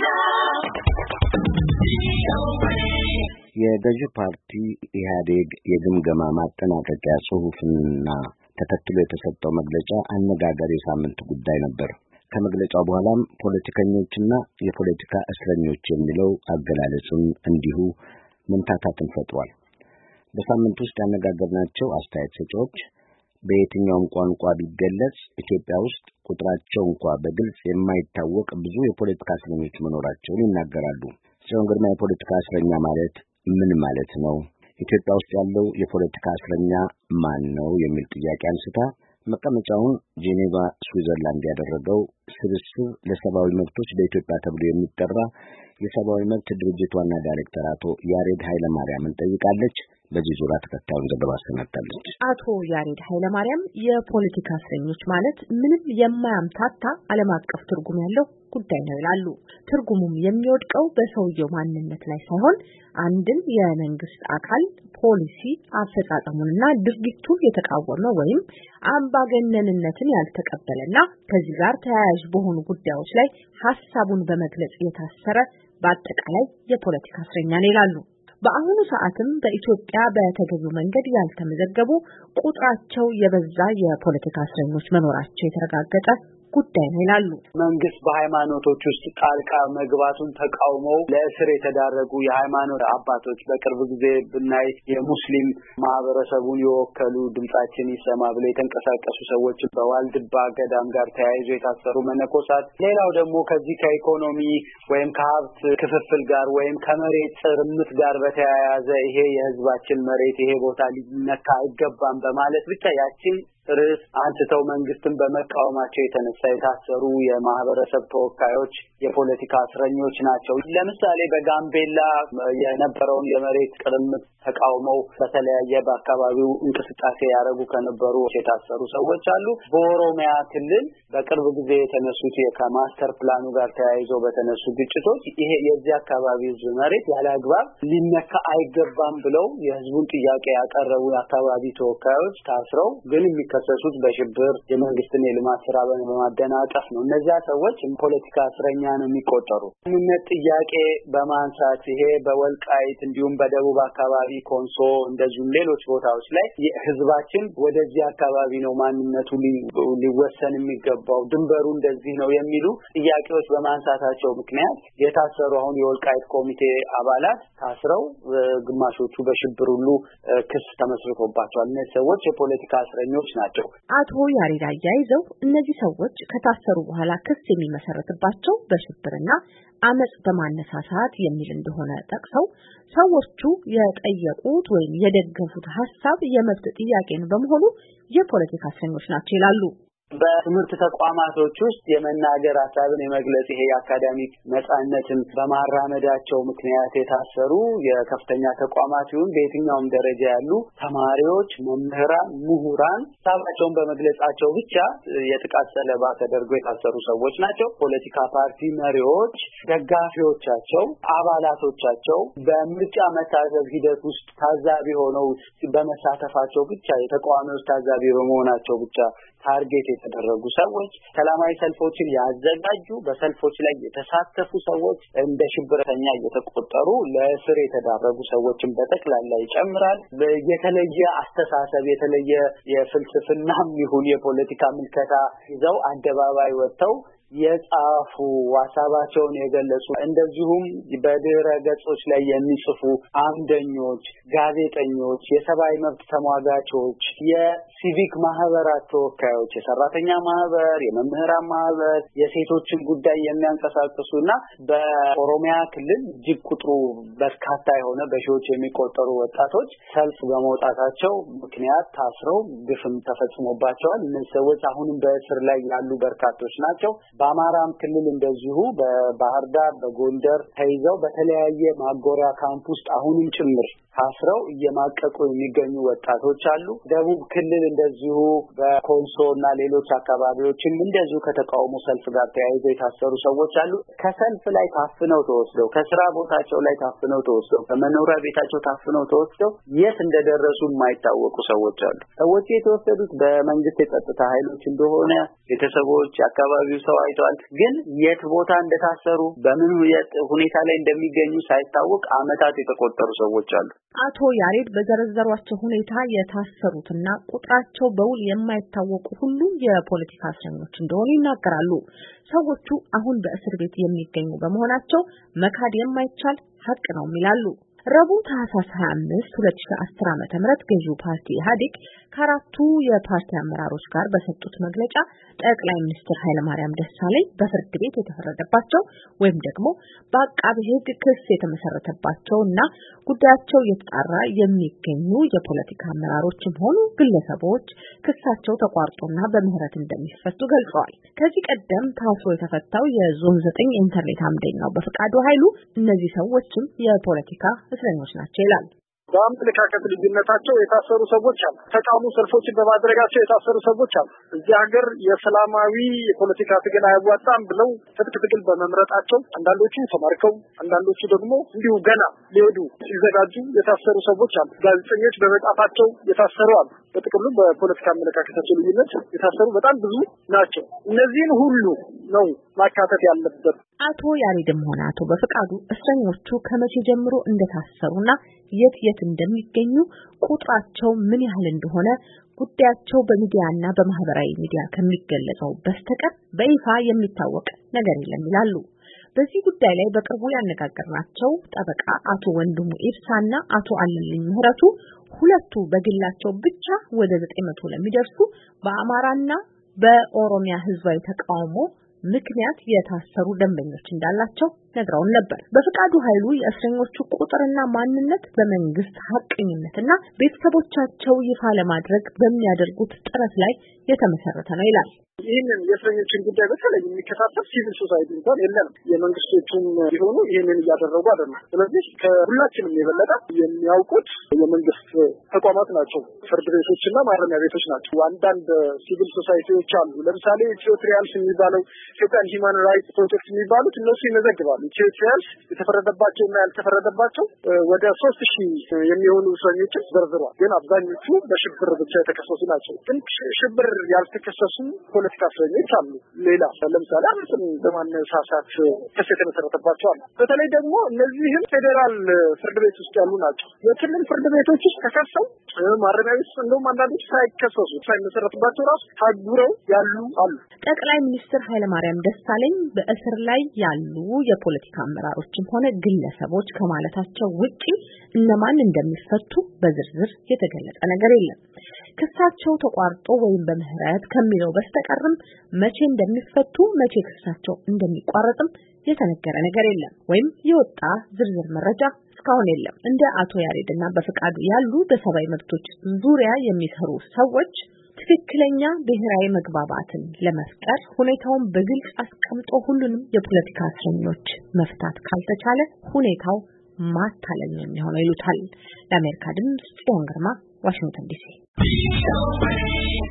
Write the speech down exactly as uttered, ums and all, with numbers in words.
የገዢ ፓርቲ ኢህአዴግ የግምገማ ማጠናቀቂያ ጽሑፍና ተከትሎ የተሰጠው መግለጫ አነጋጋሪ ሳምንት ጉዳይ ነበር። ከመግለጫው በኋላም ፖለቲከኞችና የፖለቲካ እስረኞች የሚለው አገላለጽም እንዲሁ መምታታትን ፈጥሯል። በሳምንት ውስጥ ያነጋገርናቸው አስተያየት ሰጪዎች በየትኛውም ቋንቋ ቢገለጽ ኢትዮጵያ ውስጥ ቁጥራቸው እንኳን በግልጽ የማይታወቅ ብዙ የፖለቲካ እስረኞች መኖራቸውን ይናገራሉ። ጽዮን ግርማ የፖለቲካ እስረኛ ማለት ምን ማለት ነው? ኢትዮጵያ ውስጥ ያለው የፖለቲካ እስረኛ ማን ነው? የሚል ጥያቄ አንስታ መቀመጫውን ጄኔቫ ስዊዘርላንድ ያደረገው ስብስብ ለሰብአዊ መብቶች በኢትዮጵያ ተብሎ የሚጠራ የሰብአዊ መብት ድርጅት ዋና ዳይሬክተር አቶ ያሬድ ኃይለማርያምን ጠይቃለች። በዚህ ዙሪያ ተከታዩን ዘገባ አሰናድታለች። አቶ ያሬድ ኃይለማርያም የፖለቲካ እስረኞች ማለት ምንም የማያምታታ ዓለም አቀፍ ትርጉም ያለው ጉዳይ ነው ይላሉ። ትርጉሙም የሚወድቀው በሰውየው ማንነት ላይ ሳይሆን አንድን የመንግስት አካል ፖሊሲ አፈጻጸሙንና ድርጊቱን የተቃወመ ወይም አምባገነንነትን ያልተቀበለና ከዚህ ጋር ተያያዥ በሆኑ ጉዳዮች ላይ ሐሳቡን በመግለጽ የታሰረ በአጠቃላይ የፖለቲካ እስረኛ ነው ይላሉ። በአሁኑ ሰዓትም በኢትዮጵያ በተገቢው መንገድ ያልተመዘገቡ ቁጥራቸው የበዛ የፖለቲካ እስረኞች መኖራቸው የተረጋገጠ ጉዳይ ነው ይላሉ። መንግስት በሃይማኖቶች ውስጥ ጣልቃ መግባቱን ተቃውመው ለእስር የተዳረጉ የሃይማኖት አባቶች በቅርብ ጊዜ ብናይ የሙስሊም ማህበረሰቡን የወከሉ ድምጻችን ይሰማ ብለው የተንቀሳቀሱ ሰዎች በዋልድባ ገዳም ጋር ተያይዞ የታሰሩ መነኮሳት፣ ሌላው ደግሞ ከዚህ ከኢኮኖሚ ወይም ከሀብት ክፍፍል ጋር ወይም ከመሬት ጥርምት ጋር በተያያዘ ይሄ የህዝባችን መሬት ይሄ ቦታ ሊነካ አይገባም በማለት ብቻ ያችን ርዕስ አንስተው መንግስትን በመቃወማቸው የተነሳ የታሰሩ የማህበረሰብ ተወካዮች የፖለቲካ እስረኞች ናቸው። ለምሳሌ በጋምቤላ የነበረውን የመሬት ቅርምት ተቃውመው በተለያየ በአካባቢው እንቅስቃሴ ያደረጉ ከነበሩ የታሰሩ ሰዎች አሉ። በኦሮሚያ ክልል በቅርብ ጊዜ የተነሱት ከማስተር ፕላኑ ጋር ተያይዞ በተነሱ ግጭቶች ይሄ የዚህ አካባቢ ህዝብ መሬት ያለ አግባብ ሊነካ አይገባም ብለው የህዝቡን ጥያቄ ያቀረቡ የአካባቢ ተወካዮች ታስረው ግን የሚከሰሱት በሽብር የመንግስትን የልማት ስራ በማደናቀፍ ነው። እነዚያ ሰዎች ፖለቲካ እስረኛ ነው የሚቆጠሩ። ምንነት ጥያቄ በማንሳት ይሄ በወልቃይት እንዲሁም በደቡብ አካባቢ ኮንሶ እንደዚሁም ሌሎች ቦታዎች ላይ ህዝባችን ወደዚህ አካባቢ ነው ማንነቱ ሊወሰን የሚገባው ድንበሩ እንደዚህ ነው የሚሉ ጥያቄዎች በማንሳታቸው ምክንያት የታሰሩ አሁን የወልቃይት ኮሚቴ አባላት ታስረው ግማሾቹ በሽብር ሁሉ ክስ ተመስርቶባቸዋል። እነዚህ ሰዎች የፖለቲካ እስረኞች ናቸው። አቶ ያሬድ አያይዘው እነዚህ ሰዎች ከታሰሩ በኋላ ክስ የሚመሰረትባቸው በሽብርና አመጽ በማነሳሳት የሚል እንደሆነ ጠቅሰው ሰዎቹ የጠየቁት ወይም የደገፉት ሐሳብ የመብት ጥያቄ ነው በመሆኑ የፖለቲካ እስረኞች ናቸው ይላሉ። በትምህርት ተቋማቶች ውስጥ የመናገር ሐሳብን የመግለጽ ይሄ የአካዳሚክ ነጻነትን በማራመዳቸው ምክንያት የታሰሩ የከፍተኛ ተቋማት ይሁን በየትኛውም ደረጃ ያሉ ተማሪዎች፣ መምህራን፣ ምሁራን ሐሳባቸውን በመግለጻቸው ብቻ የጥቃት ሰለባ ተደርገው የታሰሩ ሰዎች ናቸው። ፖለቲካ ፓርቲ መሪዎች፣ ደጋፊዎቻቸው፣ አባላቶቻቸው በምርጫ መታዘብ ሂደት ውስጥ ታዛቢ ሆነው በመሳተፋቸው ብቻ የተቃዋሚዎች ታዛቢ በመሆናቸው ብቻ ታርጌት የተደረጉ ሰዎች፣ ሰላማዊ ሰልፎችን ያዘጋጁ በሰልፎች ላይ የተሳተፉ ሰዎች እንደ ሽብርተኛ እየተቆጠሩ ለእስር የተዳረጉ ሰዎችን በጠቅላላ ይጨምራል። የተለየ አስተሳሰብ የተለየ የፍልስፍናም ይሁን የፖለቲካ ምልከታ ይዘው አደባባይ ወጥተው የጻፉ ሐሳባቸውን የገለጹ እንደዚሁም በድረ ገጾች ላይ የሚጽፉ አምደኞች፣ ጋዜጠኞች፣ የሰብአዊ መብት ተሟጋቾች፣ የሲቪክ ማህበራት ተወካዮች፣ የሰራተኛ ማህበር፣ የመምህራን ማህበር፣ የሴቶችን ጉዳይ የሚያንቀሳቅሱና በኦሮሚያ ክልል እጅግ ቁጥሩ በርካታ የሆነ በሺዎች የሚቆጠሩ ወጣቶች ሰልፍ በመውጣታቸው ምክንያት ታስረው ግፍም ተፈጽሞባቸዋል። እነዚህ ሰዎች አሁንም በእስር ላይ ያሉ በርካቶች ናቸው። በአማራም ክልል እንደዚሁ በባህር ዳር በጎንደር ተይዘው በተለያየ ማጎሪያ ካምፕ ውስጥ አሁንም ጭምር ታስረው እየማቀቁ የሚገኙ ወጣቶች አሉ። ደቡብ ክልል እንደዚሁ በኮንሶና ሌሎች አካባቢዎችም እንደዚሁ ከተቃውሞ ሰልፍ ጋር ተያይዘው የታሰሩ ሰዎች አሉ። ከሰልፍ ላይ ታፍነው ተወስደው ከስራ ቦታቸው ላይ ታፍነው ተወስደው ከመኖሪያ ቤታቸው ታፍነው ተወስደው የት እንደደረሱ የማይታወቁ ሰዎች አሉ። ሰዎች የተወሰዱት በመንግስት የጸጥታ ኃይሎች እንደሆነ ቤተሰቦች፣ የአካባቢው ሰው ታይቷል። ግን የት ቦታ እንደታሰሩ በምን ሁኔታ ላይ እንደሚገኙ ሳይታወቅ አመታት የተቆጠሩ ሰዎች አሉ። አቶ ያሬድ በዘረዘሯቸው ሁኔታ የታሰሩትና ቁጥራቸው በውል የማይታወቁ ሁሉ የፖለቲካ እስረኞች እንደሆኑ ይናገራሉ። ሰዎቹ አሁን በእስር ቤት የሚገኙ በመሆናቸው መካድ የማይቻል ሀቅ ነው ይላሉ። ረቡዕ ታህሳስ ሃያ አምስት ሁለት ሺህ አስር ዓመተ ምህረት ገዢው ፓርቲ ኢህአዴግ ከአራቱ የፓርቲ አመራሮች ጋር በሰጡት መግለጫ ጠቅላይ ሚኒስትር ኃይለማርያም ደሳለኝ በፍርድ ቤት የተፈረደባቸው ወይም ደግሞ በአቃቤ ሕግ ክስ የተመሰረተባቸውና ጉዳያቸው እየተጣራ የሚገኙ የፖለቲካ አመራሮችም ሆኑ ግለሰቦች ክሳቸው ተቋርጦና በምህረት እንደሚፈቱ ገልጸዋል። ከዚህ ቀደም ታስሮ የተፈታው የዞን ዘጠኝ ኢንተርኔት አምደኛው በፍቃዱ ኃይሉ እነዚህ ሰዎችም የፖለቲካ እስረኞች ናቸው ይላል። በአመለካከት ልዩነታቸው የታሰሩ ሰዎች አሉ። ተቃውሞ ሰልፎችን በማድረጋቸው የታሰሩ ሰዎች አሉ። እዚህ ሀገር የሰላማዊ የፖለቲካ ትግል አያዋጣም ብለው ትጥቅ ትግል በመምረጣቸው አንዳንዶቹ ተማርከው፣ አንዳንዶቹ ደግሞ እንዲሁ ገና ሊሄዱ ሲዘጋጁ የታሰሩ ሰዎች አሉ። ጋዜጠኞች በመጻፋቸው የታሰሩ አሉ። በጥቅሉ በፖለቲካ አመለካከታቸው ልዩነት የታሰሩ በጣም ብዙ ናቸው። እነዚህን ሁሉ ነው ማካተት ያለበት። አቶ ያሬድም ሆነ አቶ በፍቃዱ እስረኞቹ ከመቼ ጀምሮ እንደታሰሩና የት የት እንደሚገኙ ቁጥራቸው ምን ያህል እንደሆነ ጉዳያቸው በሚዲያና በማህበራዊ ሚዲያ ከሚገለጸው በስተቀር በይፋ የሚታወቅ ነገር የለም ይላሉ። በዚህ ጉዳይ ላይ በቅርቡ ያነጋገርናቸው ጠበቃ አቶ ወንድሙ ኢብሳና አቶ አለልኝ ምህረቱ ሁለቱ በግላቸው ብቻ ወደ ዘጠኝ መቶ ለሚደርሱ በአማራና በኦሮሚያ ህዝባዊ ተቃውሞ ምክንያት የታሰሩ ደንበኞች እንዳላቸው ነግረውን ነበር። በፍቃዱ ኃይሉ የእስረኞቹ ቁጥርና ማንነት በመንግስት ሐቀኝነትና ቤተሰቦቻቸው ይፋ ለማድረግ በሚያደርጉት ጥረት ላይ የተመሰረተ ነው ይላል። ይህንን የእስረኞችን ጉዳይ በተለይ የሚከታተል ሲቪል ሶሳይቲ እንኳን የለም። የመንግስቶቹም ቢሆኑ ይህንን እያደረጉ አይደለም። ስለዚህ ከሁላችንም የበለጠ የሚያውቁት የመንግስት ተቋማት ናቸው፣ ፍርድ ቤቶችና ማረሚያ ቤቶች ናቸው። አንዳንድ ሲቪል ሶሳይቲዎች አሉ። ለምሳሌ ኢትዮትሪያልስ የሚባለው ኢትዮጵያን ሂውማን ራይትስ ፕሮጀክት የሚባሉት እነሱ ይመዘግባሉ። ኢትዮትሪያልስ የተፈረደባቸውና ያልተፈረደባቸው ወደ ሶስት ሺህ የሚሆኑ እስረኞችን ዘርዝሯል። ግን አብዛኞቹ በሽብር ብቻ የተከሰሱ ናቸው። ግን ሽብር ያልተከሰሱ ፖለቲካ እስረኞች አሉ። ሌላ ለምሳሌ አምስት በማነሳሳት ክስ የተመሰረተባቸው አሉ። በተለይ ደግሞ እነዚህም ፌዴራል ፍርድ ቤት ውስጥ ያሉ ናቸው። የክልል ፍርድ ቤቶች ውስጥ ተከሰው ማረሚያ ቤት እንደውም አንዳንዶች ሳይከሰሱ ሳይመሰረትባቸው ራሱ ታጉረው ያሉ አሉ። ጠቅላይ ሚኒስትር ኃይለማርያም ደሳለኝ በእስር ላይ ያሉ የፖለቲካ አመራሮችም ሆነ ግለሰቦች ከማለታቸው ውጪ እነማን እንደሚፈቱ በዝርዝር የተገለጸ ነገር የለም። ክሳቸው ተቋርጦ ወይም በምህረት ከሚለው በስተቀርም መቼ እንደሚፈቱ መቼ ክሳቸው እንደሚቋረጥም የተነገረ ነገር የለም ወይም የወጣ ዝርዝር መረጃ እስካሁን የለም። እንደ አቶ ያሬድና በፍቃዱ ያሉ በሰብአዊ መብቶች ዙሪያ የሚሰሩ ሰዎች ትክክለኛ ብሔራዊ መግባባትን ለመፍጠር ሁኔታውን በግልጽ አስቀምጦ ሁሉንም የፖለቲካ እስረኞች መፍታት ካልተቻለ ሁኔታው ማታለል ነው የሚሆነው ይሉታል። ለአሜሪካ ድምጽ ጽዮን ግርማ ዋሽንግተን ዲሲ